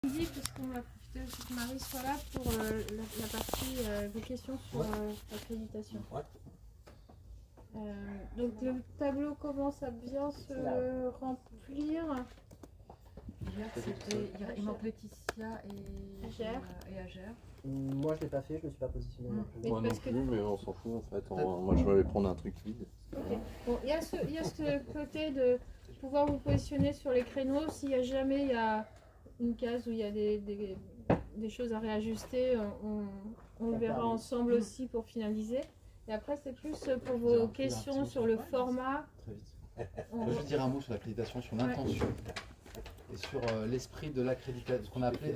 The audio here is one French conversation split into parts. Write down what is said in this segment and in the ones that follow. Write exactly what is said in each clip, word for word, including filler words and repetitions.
Dit, puisqu'on va profiter aussi que Marie soit là pour euh, la, la partie euh, vos questions sur ouais. euh, l'accréditation. Ouais. Euh, donc le tableau commence à bien se remplir. Hier, c'était, il manque Laetitia et Agère. Et Agère. Moi je l'ai pas fait, je me suis pas positionné non plus. Moi non parce plus, que... mais on s'en fout en fait. On, moi je vais aller prendre un truc vide. Okay. Bon, il y a ce, il y a ce côté de pouvoir vous positionner sur les créneaux. S'il y a jamais il y a une case où il y a des, des, des choses à réajuster, on, on le verra ensemble aussi pour finaliser. Et après c'est plus pour vos questions sur le format. Très vite. On... Je veux juste dire un mot sur l'accréditation, sur l'intention ouais. et sur euh, l'esprit de l'accréditation, ce qu'on a appelé.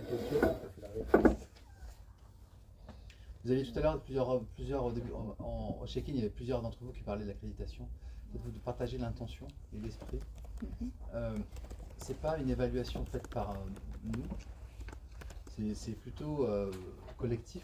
Vous avez tout à l'heure plusieurs, plusieurs au début, en, en, au check-in, il y avait plusieurs d'entre vous qui parlaient de l'accréditation. Vous de partager l'intention et l'esprit. Mm-hmm. euh, c'est pas une évaluation faite par euh, nous, c'est plutôt euh, collectif.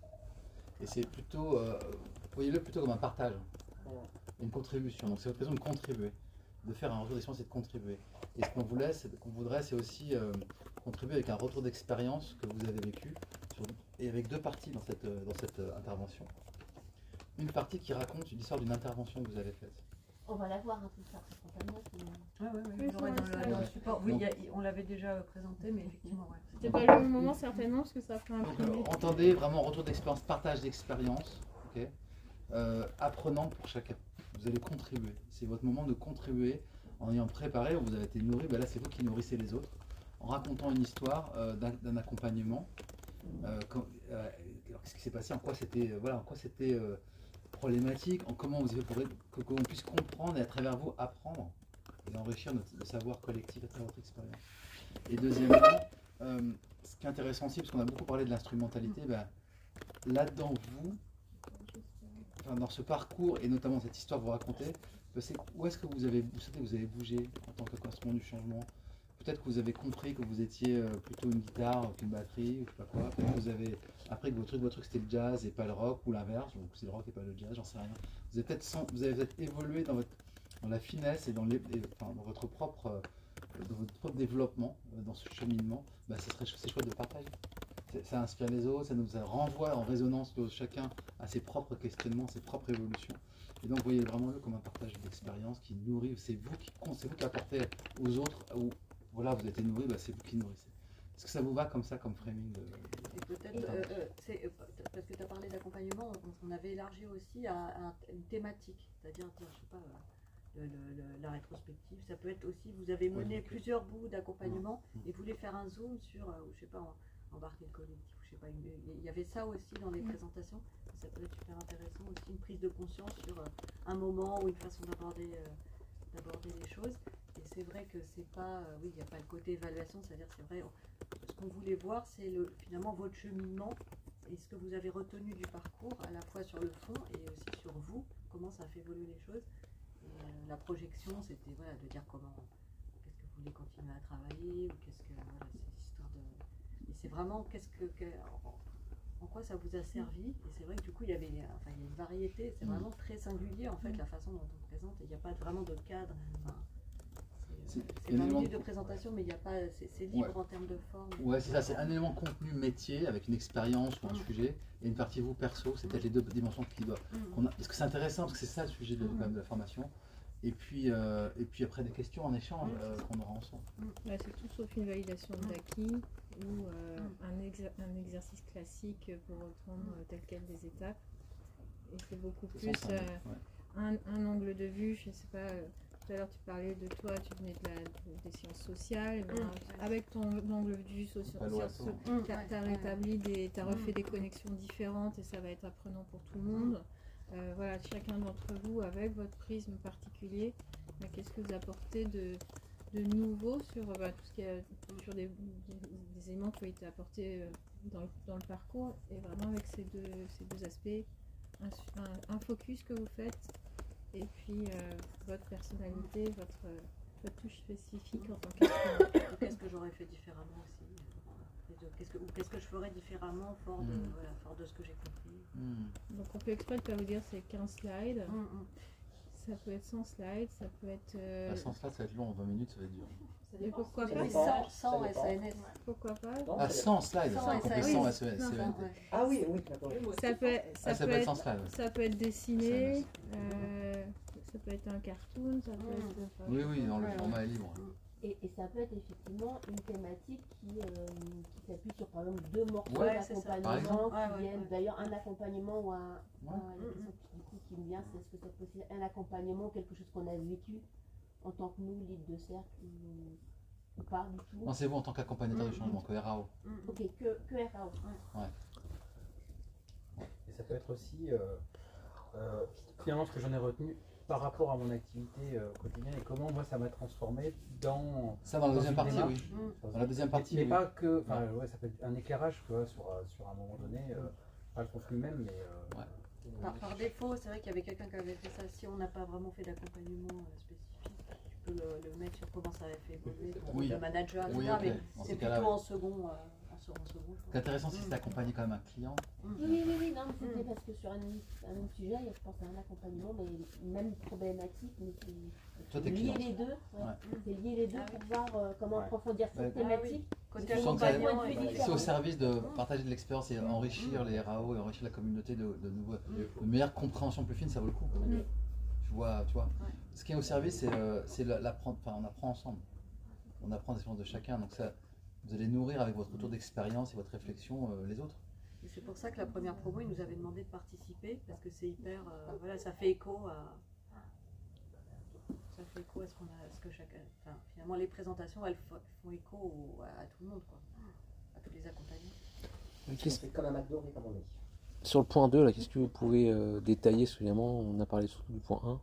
Et c'est plutôt, euh, voyez-le plutôt comme un partage, une contribution. Donc c'est l'occasion de contribuer, de faire un retour d'expérience et de contribuer. Et ce qu'on voulait, qu'on voudrait, c'est aussi euh, contribuer avec un retour d'expérience que vous avez vécu, sur, et avec deux parties dans cette, dans cette euh, intervention. Une partie qui raconte l'histoire d'une intervention que vous avez faite. On va la voir un peu ça spontanément. Ah ouais, ouais, oui, dans, le, dans le support. Oui, y a, on l'avait déjà présenté, mais effectivement, ouais. C'était pas le moment certainement parce que ça fait un peu. Donc, entendez vraiment retour d'expérience, partage d'expérience, okay, euh, apprenant pour chacun. Vous allez contribuer. C'est votre moment de contribuer en ayant préparé. Vous avez été nourri. Ben là, c'est vous qui nourrissez les autres en racontant une histoire euh, d'un accompagnement. Euh, euh, Qu'est-ce qui s'est passé, en quoi c'était, euh, voilà, en quoi c'était euh, problématique, en comment vous avez fait pour que qu'on puisse comprendre et à travers vous apprendre et enrichir notre, le savoir collectif à travers votre expérience. Et deuxièmement, euh, ce qui est intéressant aussi, parce qu'on a beaucoup parlé de l'instrumentalité, ben, là-dedans, vous, enfin, dans ce parcours et notamment cette histoire que vous racontez, c'est où est-ce que vous avez, vous savez, vous avez bougé en tant que correspondant du changement. Peut-être que vous avez compris que vous étiez plutôt une guitare qu'une batterie, ou je sais pas quoi. Peut-être que vous avez appris que votre truc, votre truc c'était le jazz et pas le rock, ou l'inverse, donc c'est le rock et pas le jazz, j'en sais rien. Vous avez peut-être vous avez peut-être évolué dans, votre, dans la finesse et dans, les, et, enfin, dans votre propre, dans votre propre développement, dans ce cheminement. Bah, ce serait c'est chouette de partager. Ça inspire les autres, ça nous renvoie en résonance de chacun à ses propres questionnements, ses propres évolutions. Et donc, vous voyez vraiment le comme un partage d'expérience qui nourrit. C'est vous qui, c'est vous qui apportez aux autres. Où, voilà, vous avez été nourri, bah, c'est vous qui nourrissez. Est-ce que ça vous va comme ça, comme framing de... Et peut-être, euh, euh, euh, parce que tu as parlé d'accompagnement, on, on avait élargi aussi à, à une thématique, c'est-à-dire, je sais pas, le, le, le, la rétrospective. Ça peut être aussi, vous avez mené oui, okay. plusieurs bouts d'accompagnement mmh. et vous voulez faire un zoom sur, euh, je sais pas, embarquer le collectif, je sais pas, il y avait ça aussi dans les mmh. présentations. Ça peut être super intéressant aussi, une prise de conscience sur euh, un moment ou une façon d'aborder euh, d'aborder les choses. Et c'est vrai que c'est pas, euh, oui, il n'y a pas le côté évaluation, c'est-à-dire c'est vrai, on, ce qu'on voulait voir, c'est le finalement votre cheminement et ce que vous avez retenu du parcours, à la fois sur le fond et aussi sur vous, comment ça a fait évoluer les choses. Et euh, la projection, c'était voilà, de dire comment, qu'est-ce que vous voulez continuer à travailler, ou qu'est-ce que, voilà, c'est l'histoire de... Et c'est vraiment, qu'est-ce que, que en, en quoi ça vous a servi. Et c'est vrai que du coup, il y avait enfin, il y a une variété, c'est vraiment très singulier en fait, la façon dont on présente, et il n'y a pas vraiment de cadre. Enfin, c'est vingt minutes de présentation, mais il n'y a pas, c'est libre ouais. en termes de forme. Ouais, c'est ça, c'est un élément contenu métier avec une expérience ou un mmh. sujet, et une partie vous perso, c'est peut-être mmh. les deux dimensions qui doivent. Mmh. Parce que c'est intéressant, parce que c'est ça le sujet de, mmh. de la formation. Et puis, euh, et puis après des questions en échange mmh. euh, qu'on aura ensemble. Mmh. Ouais, c'est tout sauf une validation d'acquis ou euh, mmh. un, exer un exercice classique pour reprendre mmh. tel quel des étapes. Et c'est beaucoup plus euh, ouais. un, un angle de vue, je ne sais pas. Euh, Tout à l'heure, tu parlais de toi, tu venais de la, de, des sciences sociales. Ben, mmh. Avec ton angle de vue social, tu as rétabli, des, tu as refait des connexions différentes et ça va être apprenant pour tout le monde. Euh, voilà, chacun d'entre vous, avec votre prisme particulier, ben, qu'est-ce que vous apportez de, de nouveau sur ben, tout ce qui est sur des, des, des éléments qui ont été apportés dans le, dans le parcours, et vraiment avec ces deux, ces deux aspects, un, un, un focus que vous faites. Et puis euh, votre personnalité, votre, votre touche spécifique en tant qu'instrument. Qu'est-ce que j'aurais fait différemment aussi, qu'est-ce que, ou qu'est-ce que je ferais différemment fort de, mmh. voilà, fort de ce que j'ai compris. Mmh. Donc on peut exprès de pas vous dire c'est quinze slides. Mmh. Ça peut être cent slides, ça peut être... Euh... Ah, cent slides, ça va être long, en vingt minutes, ça va être dur. Et pourquoi Ça pas Oui, dépend. sans, sans Ça S dépend. A N S. Pourquoi pas Non, Ah, ça sans slide, Sans c'est complet S A N S. sans S E S. Sans, ouais. Ah oui, oui, d'accord. Ça peut, Ah, ça ça peut peut être être, sans slide. ouais. ça peut être dessiné, S M S. euh, ça peut être un cartoon, ça peut Mm. être. enfin, Oui, oui, dans le Ouais, format est libre. Et, et ça peut être effectivement une thématique qui, euh, qui s'appuie sur par exemple deux morceaux Ouais, c'est ça. Par d'accompagnement exemple. qui Ouais, ouais, viennent. ouais. D'ailleurs, un accompagnement ou un. Ouais. un- la question qui, du coup, qui me vient, c'est est-ce que c'est possible un accompagnement, quelque chose qu'on a vécu en tant que nous, lead de cercle ou, ou pas du tout. Non, c'est vous en tant qu'accompagnateur du Mm, changement, que R A O. Mm, mm. Ok, que, que R A O. Et ça peut être aussi, euh, euh, finalement, ce que j'en ai retenu par rapport à mon activité euh, quotidienne et comment moi ça m'a transformé dans. Ça, dans la Dans deuxième une partie, démarche. oui. Mm. Dans la deuxième partie, Mais oui. pas que, enfin, ouais, ça peut être un éclairage, tu vois, sur, euh, sur un moment donné, euh, pas le contenu même, mais. euh, Ouais. Par, par défaut, c'est vrai qu'il y avait quelqu'un qui avait fait ça. Si on n'a pas vraiment fait d'accompagnement euh, spécifique, tu peux le, le mettre sur comment ça avait fait évoluer ton Oui. rôle de manager, et cetera. Oui, ok. Mais Dans c'est ces cas-là, plutôt oui. en second. euh, en se- en second, je Ce qui est intéressant, c'est que c'est accompagner quand même un client. pense. Oui, oui, oui, oui, non, mais c'était Mm. parce que sur un, un même sujet, je pense à un accompagnement, mais même problématique, mais c'est Toi, t'es lier client. les deux. Ouais. Ouais. C'est lier les deux Ah pour oui. voir euh, comment Ouais. approfondir Ouais. cette Ah oui. thématique. Côté Tu sens que ça- accompagnant, c'est et- différent. C'est au service de partager de l'expérience et enrichir les R A O et enrichir la communauté de, de, nouveaux, de meilleure compréhension plus fine, ça vaut le coup. Mm. Tu vois, tu vois. Ouais. Ce qui est au service, c'est euh, c'est la- l'apprendre. Enfin, on apprend ensemble. On apprend des expériences de chacun. Donc ça, vous allez nourrir avec votre retour d'expérience et votre réflexion euh, les autres. Et c'est pour ça que la première promo, ils nous avaient demandé de participer, parce que c'est hyper. euh, voilà, ça fait écho à. Ça fait écho à ce qu'on a. À ce que chacun. Enfin, finalement, les présentations, elles fo- font écho au- à, à tout le monde, quoi. À tous les accompagnants. C'est comme un McDo recommandé. Sur le point deux, là, qu'est-ce que vous pouvez euh, détailler suffisamment? On a parlé surtout du point un.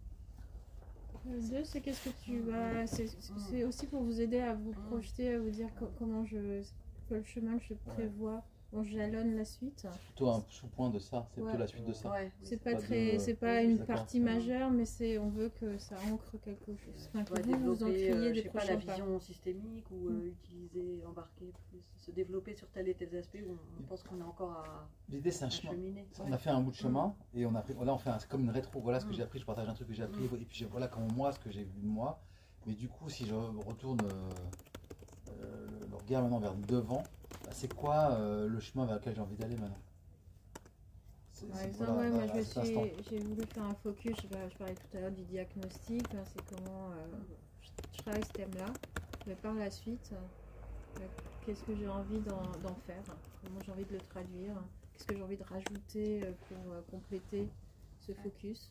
Le deux, c'est qu'est-ce que tu vas. C'est c'est aussi pour vous aider à vous projeter, à vous dire co- comment je. Quel chemin que je prévois. Bon, je jalonne la suite. Plutôt un sous-point de ça, c'est Ouais. plutôt la suite de ça. Ouais, C'est pas pas de- très, c'est pas oui, une d'accord. partie majeure, mais c'est, on veut que ça ancre quelque chose. Enfin, On va que vous vous développer, encriez euh, je des sais pas, la prochains pas. vision systémique ou euh, utiliser, embarquer plus, se développer sur tel et tel aspect où on, on pense qu'on a encore à, L'idée, c'est un à chemin. cheminer. On a fait un bout de chemin et on a pris, là on fait un, c'est comme une rétro, voilà ce que Mm. j'ai appris, je partage un truc que j'ai appris Mm. et puis je- voilà comment moi, ce que j'ai vu de moi. Mais du coup, si je retourne euh, euh, le regard maintenant vers devant, bah, c'est quoi euh, le chemin vers lequel j'ai envie d'aller maintenant? C'est- Par c'est exemple, voilà, ouais, moi à- à je cet suis, instant. j'ai voulu faire un focus, je, bah, je parlais tout à l'heure du diagnostic, hein, c'est comment euh, je, je travaille ce thème-là, mais par la suite, euh, qu'est-ce que j'ai envie d'en d'en faire, comment j'ai envie de le traduire, qu'est-ce que j'ai envie de rajouter euh, pour euh, compléter ce focus.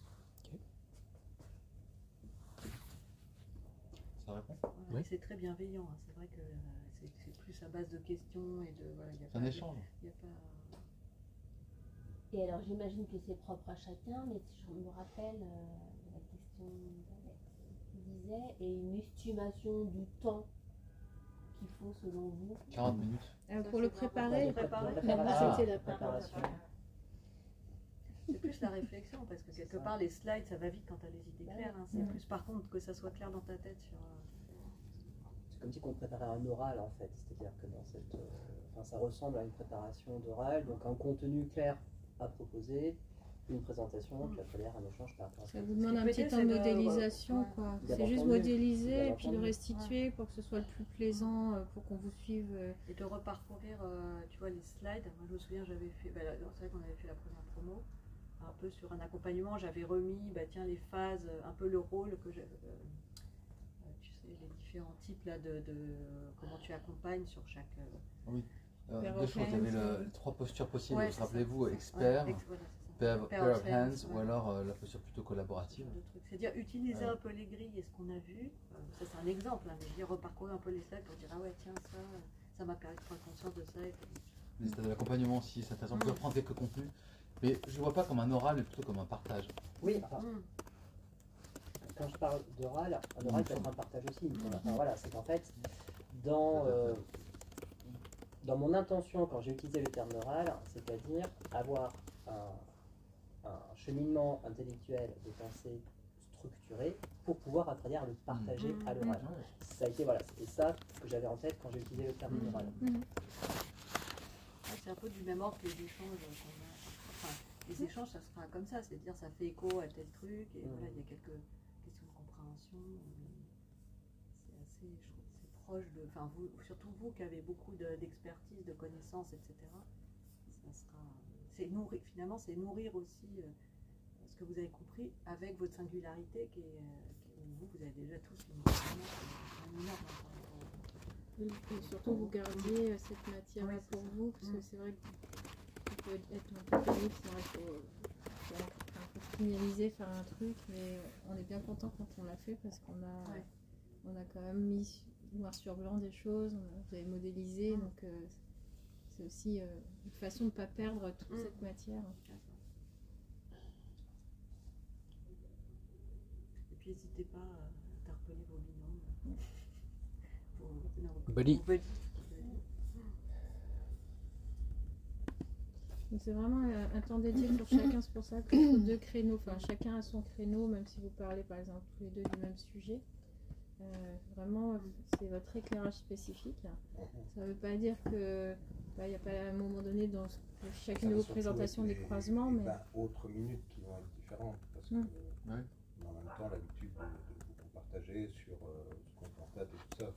Ça répond? Voilà, Oui. C'est très bienveillant, hein. C'est vrai que euh, c'est c'est plus à base de questions et de. Voilà, il y a C'est un pas- échange. il y a pas- Et alors j'imagine que c'est propre à chacun, mais si je me rappelle euh, de la question d'Alex qui disait, et une estimation du temps qu'il faut selon vous. quarante minutes. Euh, Ça, pour le c'est vraiment préparer, pour préparer. La Moi, Ah. c'était la préparation. préparation. C'est plus la réflexion, parce que quelque part, les slides, ça va vite quand tu as les idées claires. hein. C'est Mm. plus par contre que ça soit clair dans ta tête sur. euh, C'est comme si on préparait un oral en fait, c'est-à-dire que dans cette, euh, enfin, ça ressemble à une préparation d'oral, donc un contenu clair à proposer, une présentation, puis après derrière un échange par rapport à Ça ça. vous demande un peut petit être, temps de c'est de- modélisation, ouais. quoi. Bien C'est juste entendu. modéliser Bien et puis le entendu. restituer pour que ce soit le plus plaisant, euh, pour qu'on vous suive. euh. Et de reparcourir, euh, tu vois, les slides. Moi, je me souviens, j'avais fait, bah, c'est vrai qu'on avait fait la première promo, un peu sur un accompagnement. J'avais remis, bah, tiens, les phases, euh, un peu le rôle que j'avais, euh, euh, tu sais, les différents types là de, de comment tu accompagnes sur chaque. euh, Euh, Pair deux of choses, il y avait hands, le- les trois postures possibles, ouais, vous c'est ça, rappelez-vous, c'est ça. expert, Ouais, ex- voilà, c'est ça. pair, Pair pair of of hands, hands, ou ouais. alors euh, la posture plutôt collaborative. de trucs. C'est-à-dire utiliser Ouais. un peu les grilles et ce qu'on a vu. Euh, ça, c'est un exemple, hein, mais je veux dire, reparcourir un peu les slides pour dire ah ouais, tiens, ça, ça m'a permis de prendre conscience de ça. Et puis- Les états de l'accompagnement aussi, c'est intéressant. On peut Mm. reprendre quelques contenus, mais je ne vois pas comme un oral, mais plutôt comme un partage. Oui, enfin, Mm. quand je parle d'oral, un oral peut être un partage aussi. Enfin, voilà, c'est qu'en fait, dans, euh, dans mon intention, quand j'ai utilisé le terme oral, c'est-à-dire avoir un, un cheminement intellectuel de pensée structuré pour pouvoir à travers le partager Mhm. à l'oral. Ouais. Ça a été, voilà, c'était ça que j'avais en tête quand j'ai utilisé le terme Mhm. oral. Mhm. Ouais, c'est un peu du même ordre que les échanges qu'on a. Enfin, les échanges, ça sera comme ça, c'est-à-dire ça fait écho à tel truc, et Mm. voilà, il y a quelques questions de compréhension. euh, C'est assez, je trouve, proche de, enfin vous, surtout vous qui avez beaucoup d'expertise, de, de connaissances, et cetera. Ça sera, c'est nourrir, finalement, c'est nourrir aussi euh, ce que vous avez compris avec votre singularité qui est, qui est vous, vous avez déjà tous une une énorme. Et surtout, vous gardiez euh, cette matière-là ouais, pour ça. vous, parce mmh. que c'est vrai que ça peut être un peu pénible, c'est vrai qu'il faut, faut finaliser, faire un truc, mais on est bien content quand on l'a fait parce qu'on a, ouais. on a quand même mis noir sur blanc des choses, on a, vous avez modélisé, mmh. donc euh, c'est aussi euh, une façon de ne pas perdre toute mmh. cette matière. Et puis n'hésitez pas à interpeller vos binômes. Buddy. C'est vraiment un, un temps dédié pour chacun, c'est pour ça qu'il faut deux créneaux, enfin chacun a son créneau, même si vous parlez par exemple tous les deux du même sujet. Euh, vraiment, c'est votre éclairage spécifique. Ça ne veut pas dire que il bah, n'y a pas à un moment donné dans chacune de vos présentations des croisements, mais vingt autres minutes qui vont être différentes parce que mmh. ouais. en même temps l'habitude de, de beaucoup partager sur euh, ce qu'on constate et tout ça.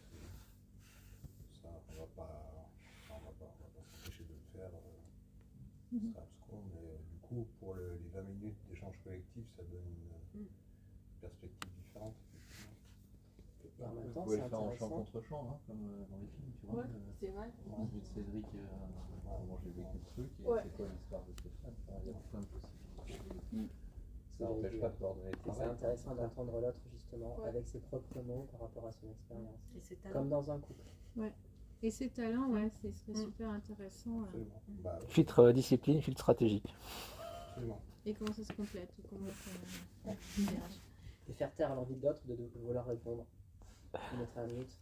Ça, on va pas, on va pas, on va pas s'empêcher de le faire. Euh, mmh. Ce sera abscon, mais euh, du coup pour le, les vingt minutes d'échange collectif, ça donne une mmh. perspective différente. En même temps, vous pouvez le faire en chant contre chant, hein, comme euh, dans les films, tu vois. Ouais, euh, c'est vrai. On a vu de Cédric, euh, comment j'ai vécu le truc, et ouais. c'est quoi l'histoire de Stéphane. Enfin, il y a plein de possibilités. Mm. Ça n'empêche pas de coordonner le travail. C'est intéressant d'entendre l'autre, justement, ouais. avec ses propres mots par rapport à son expérience. Comme dans un couple. Ouais. Et ses talents, ouais, ce serait mm. super intéressant. Absolument. Euh... Bah, filtre euh, discipline, filtre stratégique. Absolument. Et comment ça se complète, comment ça diverge. Et faire taire l'envie d'autres de, de vouloir répondre. On mettra un minute.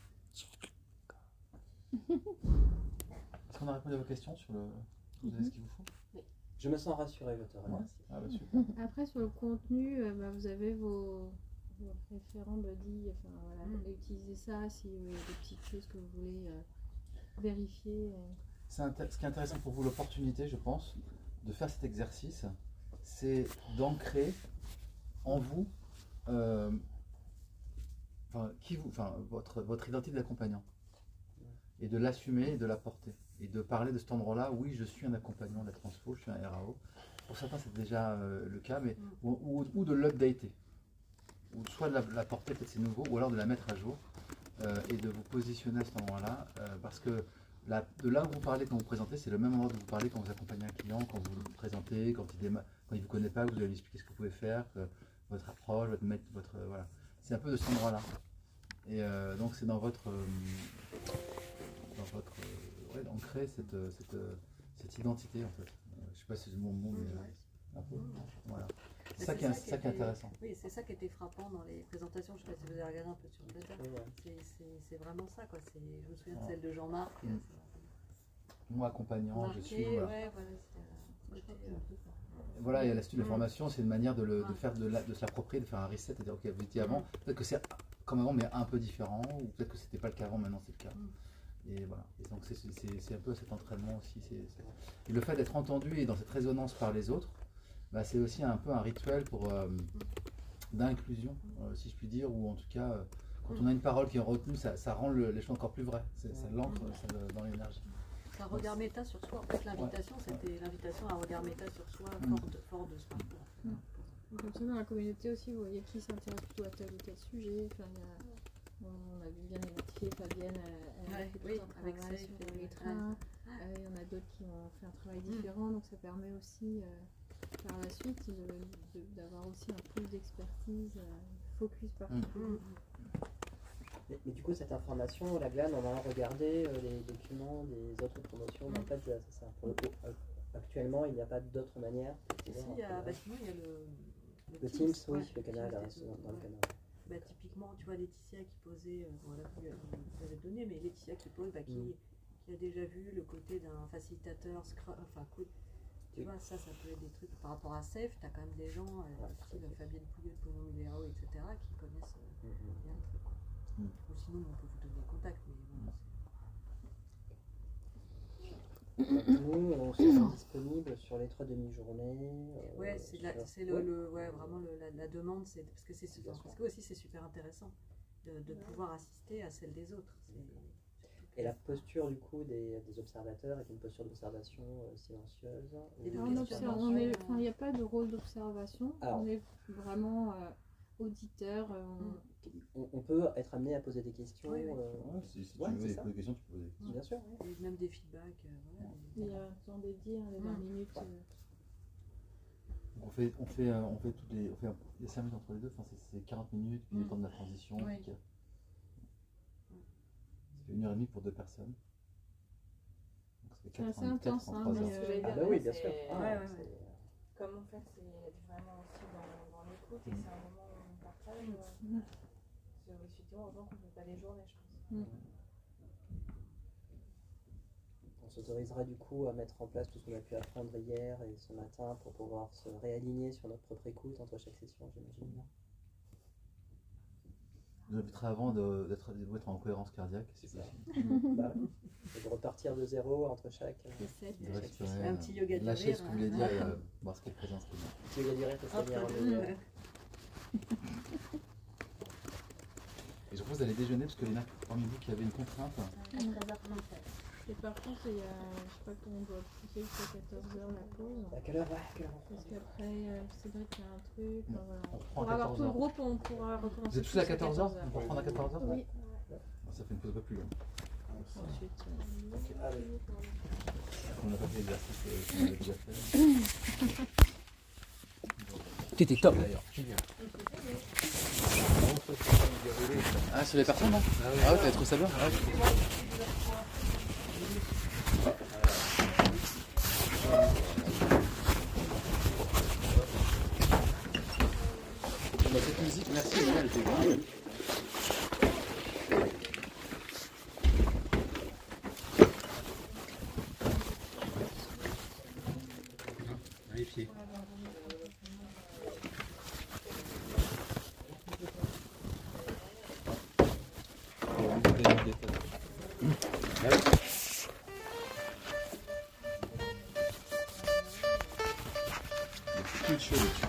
Est-ce qu'on a répondu à vos questions sur le... Vous avez ce qu'il vous faut? Oui. Je me sens rassuré, je te remercie. Ah bah super. Après, sur le contenu, euh, bah, vous avez vos, vos référents buddy, enfin voilà, mm. utilisez ça si vous avez des petites choses que vous voulez euh, vérifier. Euh. C'est ce qui est intéressant pour vous, l'opportunité, je pense, de faire cet exercice, c'est d'ancrer en vous euh, Enfin, qui vous, enfin, votre, votre identité d'accompagnant et de l'assumer et de la porter et de parler de cet endroit-là. Oui, je suis un accompagnant de la transfo, je suis un R A O. Pour certains, c'est déjà euh, le cas, mais ou, ou, ou de l'updater, ou soit de la, la porter, peut-être c'est nouveau, ou alors de la mettre à jour euh, et de vous positionner à cet endroit-là, euh, parce que la, de là où vous parlez quand vous présentez, c'est le même endroit où vous parlez quand vous accompagnez un client, quand vous le présentez, quand il ne vous connaît pas, que vous allez lui expliquer ce que vous pouvez faire, que votre approche, votre, votre euh, voilà. C'est un peu de cet endroit-là. Et euh, donc c'est dans votre, euh, dans votre, euh, ouais, ancrer cette, cette, cette identité en fait. Euh, je sais pas si c'est le bon mot, mais euh, un peu. Voilà. C'est ça, qui est, ça qui est intéressant. Oui, c'est ça qui était frappant dans les présentations. Je sais pas si vous avez regardé un peu sur le data. Ouais. C'est vraiment ça quoi. Je me souviens de celle de Jean-Marc. Mmh. Moi accompagnant, Marqué, je suis. Voilà. Ouais, voilà, euh, Voilà, et l'astuce de la formation, c'est une manière de, le, de faire de, la, de se l'approprier, de faire un reset, et de dire ok, vous étiez avant, peut-être que c'est comme avant, mais un peu différent, ou peut-être que c'était pas le cas avant, maintenant c'est le cas. Et voilà. Et donc c'est un peu cet entraînement aussi. C'est, c'est... Et le fait d'être entendu et dans cette résonance par les autres, bah, c'est aussi un peu un rituel pour euh, d'inclusion, euh, si je puis dire, ou en tout cas, euh, quand on a une parole qui est retenue, ça, ça rend le, les choses encore plus vraies. Ça l'ancre dans l'énergie. C'est un regard méta sur soi. En fait, l'invitation, ouais. c'était l'invitation à un regard méta sur soi, fort de, fort de ce parcours. Mm. Comme ça, dans la communauté aussi, vous voyez qui s'intéresse plutôt à tel ou tel sujet. Enfin, il y a, bon, on a vu bien identifier Fabienne, elle, elle ouais, a fait oui, tout un travail avec sur les trains. Ouais. Euh, il y en a d'autres qui ont fait un travail différent, mm. donc ça permet aussi, euh, par la suite, d'avoir aussi un plus d'expertise, euh, focus particulier. Mm. Mais, mais du coup, cette information, la glane, on va regardé euh, les documents des autres promotions. Mm. En fait, c'est ça. Pour le coup, actuellement, il n'y a pas d'autre manière. Si, il y a, bah, sinon, il y a le, le, le Teams, Teams, oui, ouais, le canal, là, dans, dans le canal. Bah, typiquement, tu vois, Laetitia qui posait, euh, voilà, vous, vous avez donné, mais Laetitia qui pose, bah, qui, mm. qui a déjà vu le côté d'un facilitateur, enfin, cool. Tu vois, ça, ça peut être des trucs par rapport à Safe, tu as quand même des gens, euh, style Fabienne Pouillot de Pognon Milléao, et cetera, qui connaissent euh, mm-hmm. bien le truc. Mm. Ou sinon, on peut vous donner le contact, mais bon, nous, on sera disponible sur les trois demi-journées. Euh, ouais, c'est le, ouais. le, ouais, vraiment le, la, la demande, c'est parce que c'est parce que aussi c'est super intéressant. de, de pouvoir assister à celle des autres. Et la posture du coup des, des observateurs est une posture d'observation euh, silencieuse. Et de On observe, on est, enfin, il n'y a pas de rôle d'observation. On est vraiment euh, auditeur. Euh, on... On, on peut être amené à poser des questions. Oui, oui. Euh... Ouais, si, si ouais, tu veux ça. poser des questions, tu peux poser des questions. Bien sûr. Et même des feedbacks. Euh, voilà. Il y a un temps dédié, hein, les vingt minutes. Ouais. Euh... On fait, on fait, euh, on fait toutes les, on fait, il y a cinq minutes entre les deux, enfin c'est quarante minutes, puis Mm. le temps de la transition. Oui. Puis, ça fait une heure et demie pour deux personnes. C'est assez intense, hein, mais euh... ah bah oui, bien sûr. Ah, ouais, ouais, ouais. Comme en fait, c'est vraiment aussi dans, dans l'écoute et Mm. c'est un moment où on partage. Euh, Mm. c'est effectivement, heureusement qu'on ne fait pas les journées, je pense. Mm. On s'autorisera du coup à mettre en place tout ce qu'on a pu apprendre hier et ce matin pour pouvoir se réaligner sur notre propre écoute entre chaque session, j'imagine bien. Je vous inviterai avant d'être de, en cohérence cardiaque, si c'est possible. Bah, et de repartir de zéro entre chaque. Euh, De respirer, un petit yoga du lâcher rire, ce que vous voulez hein. dire et euh, voir ce qui est présent, ce qui est bien. Petit yoga du rire, ça serait bien. Hop, Et je propose d'aller déjeuner parce que les mecs parmi vous qui avaient une contrainte. À treize heures trente-sept. Et par contre, il y a, je sais pas comment on doit pousser jusqu'à quatorze heures la pause. À quelle heure, ouais, à quelle heure on Parce qu'après, euh, c'est vrai qu'il y a un truc. Bon, Enfin, voilà. on reprend Pour à avoir tout le quatorze heures. groupe, on pourra recommencer. Vous êtes tous à quatorze heures? On peut reprendre à quatorze heures? Oui. Ça fait une pause pas plus longue. Ensuite, euh, Okay. Ah, oui. On n'a pas fait l'exercice qu'on avait déjà fait. T'étais top. Ah, sur les personnes, non? Ah ouais, t'avais trouvé ça bien? Ah, okay. Bah, cette musique, merci, elle était grave. Vérifier. Plus chaud dessus.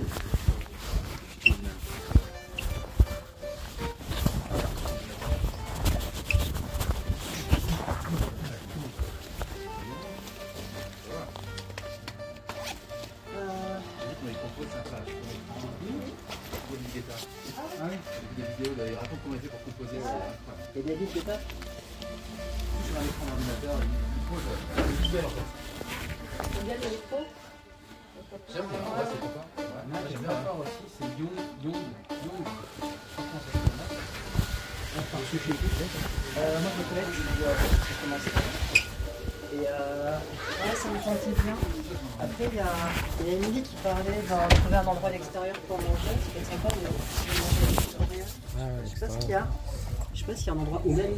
Ah oui, des vidéos, là, il raconte comment il fait pour composer. Et des livres d'étape Sur un écran d'ordinateur, il pose le visuel en fait. T'aimes bien le micro? J'aime bien, ouais, c'est pourquoi. Ouais, Non, j'aime j'aime bien. bien aussi, c'est Young, Young, Young. Franchement, ça se connaît. Enfin, je suis Euh, moi je me connecte, je dois commencer. Et euh, ouais, ça me sentit bien. Après, il y a, il y a Émilie qui parlait de trouver un endroit à l'extérieur pour manger. C'est sympa de manger à l'extérieur. Ah ouais, Je sais pas ce qu'il y a. Je sais pas s'il y a un endroit où même